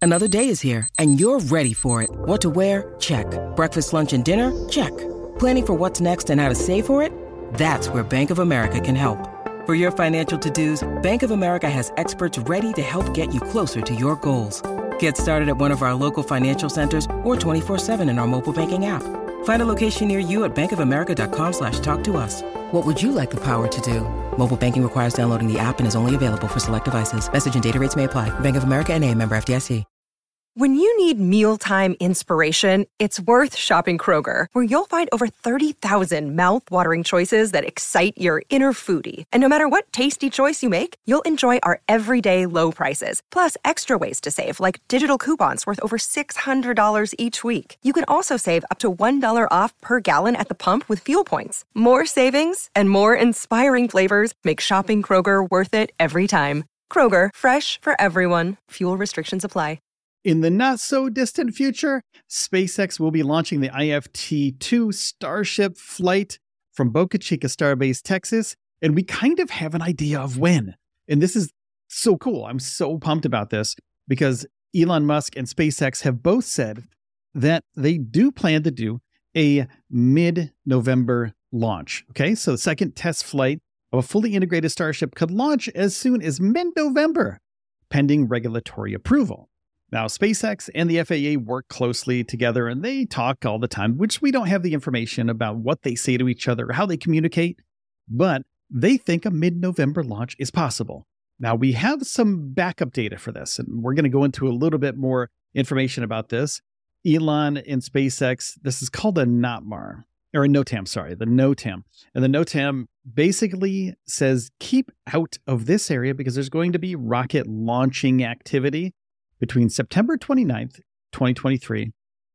Another day is here, and you're ready for it. What to wear? Check. Breakfast, lunch, and dinner? Check. Planning for what's next and how to save for it? That's where Bank of America can help. For your financial to-dos, Bank of America has experts ready to help get you closer to your goals. Get started at one of our local financial centers or 24/7 in our mobile banking app. Find a location near you at bankofamerica.com/talktous. What would you like the power to do? Mobile banking requires downloading the app and is only available for select devices. Message and data rates may apply. Bank of America N.A., member FDIC. When you need mealtime inspiration, it's worth shopping Kroger, where you'll find over 30,000 mouth-watering choices that excite your inner foodie. And no matter what tasty choice you make, you'll enjoy our everyday low prices, plus extra ways to save, like digital coupons worth over $600 each week. You can also save up to $1 off per gallon at the pump with fuel points. More savings and more inspiring flavors make shopping Kroger worth it every time. Kroger, fresh for everyone. Fuel restrictions apply. In the not-so-distant future, SpaceX will be launching the IFT-2 Starship flight from Boca Chica Starbase, Texas, and we kind of have an idea of when. And this is so cool. I'm so pumped about this because Elon Musk and SpaceX have both said that they do plan to do a mid-November launch. Okay, so the second test flight of a fully integrated Starship could launch as soon as mid-November, pending regulatory approval. Now, SpaceX and the FAA work closely together and they talk all the time, which we don't have the information about what they say to each other or how they communicate, but they think a mid-November launch is possible. Now, we have some backup data for this, and we're going to go into a little bit more information about this. Elon and SpaceX, this is called a NOTAM, or a NOTAM, sorry, the NOTAM. And the NOTAM basically says keep out of this area because there's going to be rocket launching activity between September 29th, 2023,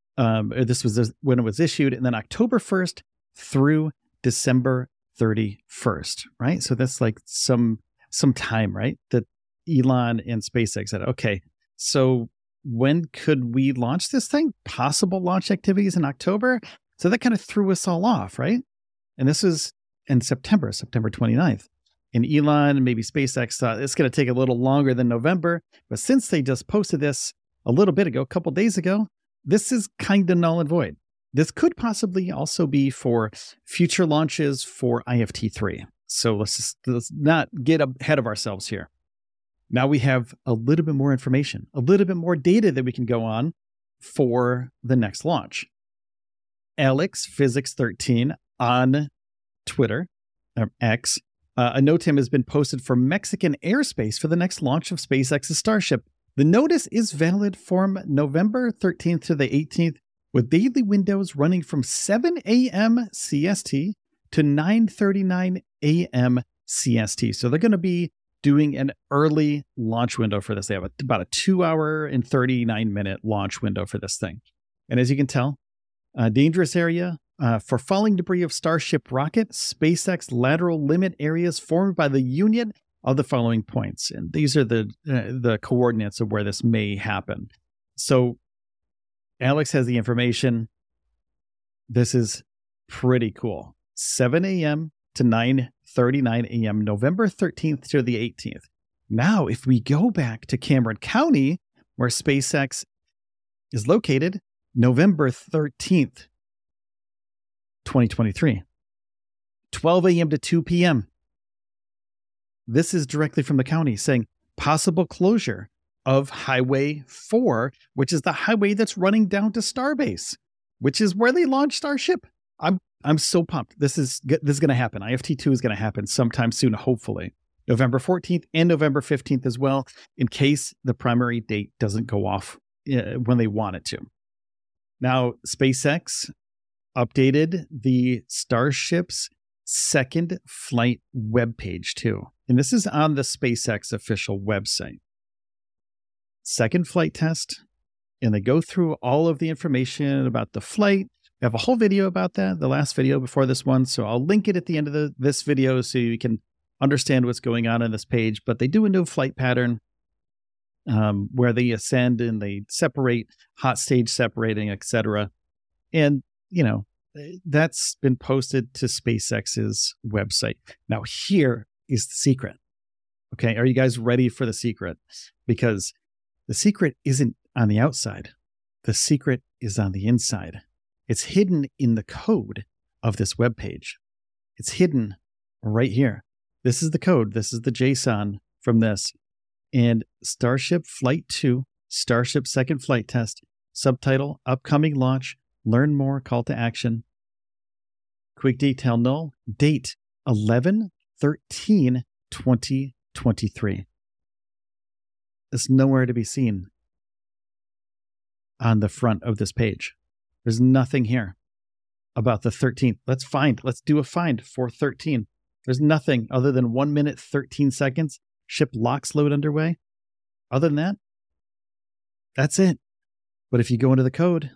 this was when it was issued, and then October 1st through December 31st, right? So that's like some time, right? That Elon and SpaceX said, okay, so when could we launch this thing? Possible launch activities in October? So that kind of threw us all off, right? And this is in September 29th. And Elon and maybe SpaceX thought it's going to take a little longer than November. But since they just posted this a little bit ago, a couple days ago, this is kind of null and void. This could possibly also be for future launches for IFT-3. So let's not get ahead of ourselves here. Now we have a little bit more information, a little bit more data that we can go on for the next launch. AlexPhysics13 on Twitter, or X, a NOTAM has been posted for Mexican airspace for the next launch of SpaceX's Starship. The notice is valid from November 13th to the 18th, with daily windows running from 7 a.m. CST to 9:39 a.m. CST. So they're going to be doing an early launch window for this. They have about a 2-hour and 39-minute launch window for this thing. And as you can tell, a dangerous area. For falling debris of Starship rocket, SpaceX lateral limit areas formed by the union of the following points. And these are the coordinates of where this may happen. So Alex has the information. This is pretty cool. 7 a.m. to 9:39 a.m., November 13th to the 18th. Now, if we go back to Cameron County, where SpaceX is located, November 13th, 2023, 12 a.m. to 2 p.m. This is directly from the county saying possible closure of Highway 4, which is the highway that's running down to Starbase, which is where they launched Starship. I'm so pumped. This is going to happen. IFT-2 is going to happen sometime soon, hopefully. November 14th and November 15th as well, in case the primary date doesn't go off when they want it to. Now, SpaceX updated the Starship's second flight webpage too. And this is on the SpaceX official website. Second flight test. And they go through all of the information about the flight. We have a whole video about that, the last video before this one. So I'll link it at the end of this video so you can understand what's going on this page. But they do a new flight pattern where they ascend and they separate, hot stage separating, etc. And, you know, that's been posted to SpaceX's website. Now, here is the secret. Okay, are you guys ready for the secret? Because the secret isn't on the outside. The secret is on the inside. It's hidden in the code of this web page. It's hidden right here. This is the code. This is the JSON from this. And Starship Flight 2, Starship second flight test, subtitle, upcoming launch, learn more, call to action. Quick detail null, date 11/13/2023. It's nowhere to be seen on the front of this page. There's nothing here about the 13th. Let's do a find for 13. There's nothing other than 1 minute, 13 seconds. Ship locks load underway. Other than that, that's it. But if you go into the code,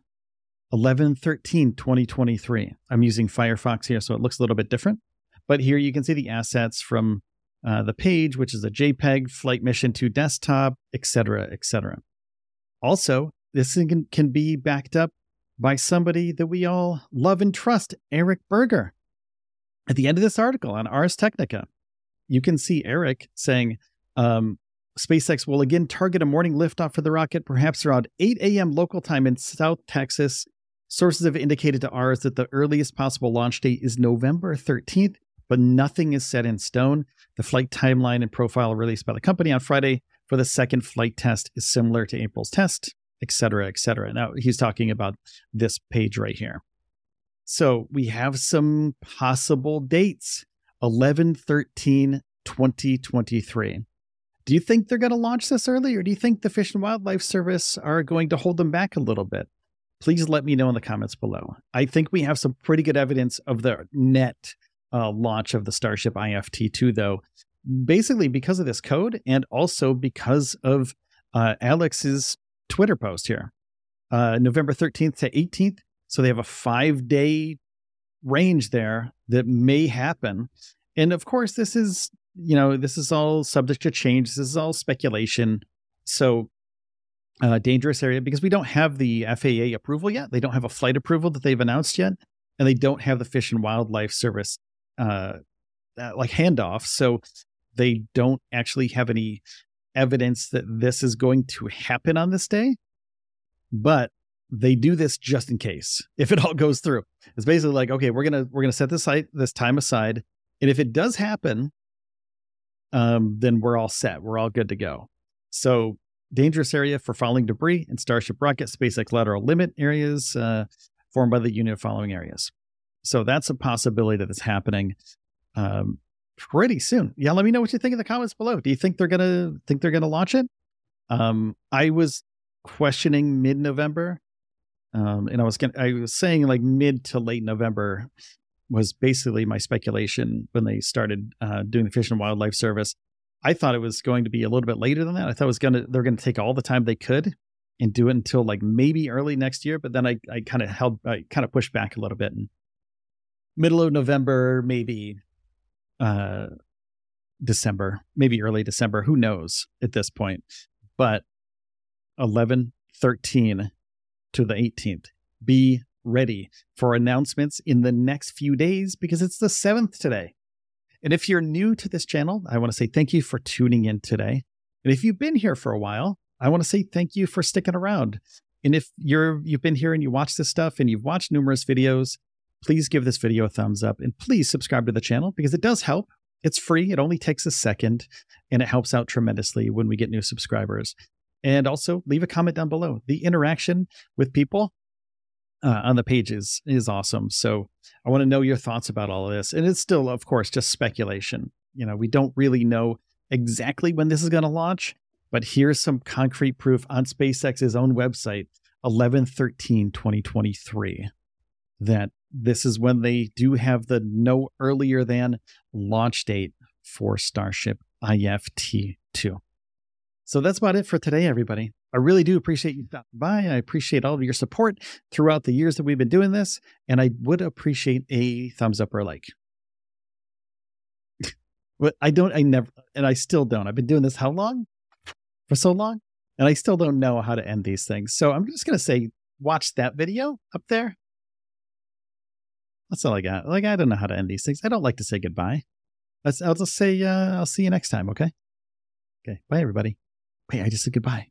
11/13/2023. I'm using Firefox here, so it looks a little bit different. But here you can see the assets from the page, which is a JPEG, flight mission to desktop, etc., etc. Also, this thing can be backed up by somebody that we all love and trust, Eric Berger. At the end of this article on Ars Technica, you can see Eric saying, SpaceX will again target a morning liftoff for the rocket, perhaps around 8 a.m. local time in South Texas. Sources have indicated to Ars that the earliest possible launch date is November 13th, but nothing is set in stone. The flight timeline and profile released by the company on Friday for the second flight test is similar to April's test, etc., etc. Now, he's talking about this page right here. So we have some possible dates, 11/13/2023. Do you think they're going to launch this early, or do you think the Fish and Wildlife Service are going to hold them back a little bit? Please let me know in the comments below. I think we have some pretty good evidence of the net launch of the Starship IFT-2, though, basically because of this code and also because of Alex's Twitter post here. November 13th to 18th. So they have a 5-day range there that may happen. And of course, this is all subject to change. This is all speculation. So dangerous area, because we don't have the FAA approval yet. They don't have a flight approval that they've announced yet. And they don't have the Fish and Wildlife Service handoff. So they don't actually have any evidence that this is going to happen on this day. But they do this just in case, if it all goes through. It's basically like, okay, we're gonna set this time aside, and if it does happen, then we're all set. We're all good to go. So, dangerous area for falling debris and Starship rocket, SpaceX lateral limit areas formed by the unit of following areas. So that's a possibility that is happening pretty soon. Yeah, let me know what you think in the comments below. Do you think they're gonna launch it? I was questioning mid-November. And I was saying like mid to late November was basically my speculation when they started doing the Fish and Wildlife Service. I thought it was going to be a little bit later than that. I thought they're going to take all the time they could and do it until like maybe early next year. But then I kind of pushed back a little bit, and middle of November, maybe December, maybe early December. Who knows at this point? But 11/13 to the 18th. Be ready for announcements in the next few days, because it's the 7th today. And if you're new to this channel, I want to say thank you for tuning in today. And if you've been here for a while, I want to say thank you for sticking around. And if you've been here and you watch this stuff and you've watched numerous videos, please give this video a thumbs up and please subscribe to the channel, because it does help. It's free. It only takes a second, and it helps out tremendously when we get new subscribers. And also leave a comment down below. The interaction with people on the page is awesome. So I want to know your thoughts about all of this. And it's still, of course, just speculation. We don't really know exactly when this is going to launch, but here's some concrete proof on SpaceX's own website, 11/13/2023, that this is when they do have the no earlier than launch date for Starship IFT-2. So that's about it for today, everybody. I really do appreciate you stopping by. I appreciate all of your support throughout the years that we've been doing this. And I would appreciate a thumbs up or a like. But I still don't. I've been doing this how long? For so long? And I still don't know how to end these things. So I'm just going to say, watch that video up there. That's all I got. I don't know how to end these things. I don't like to say goodbye. I'll just say, I'll see you next time. Okay. Bye, everybody. Wait, I just said goodbye.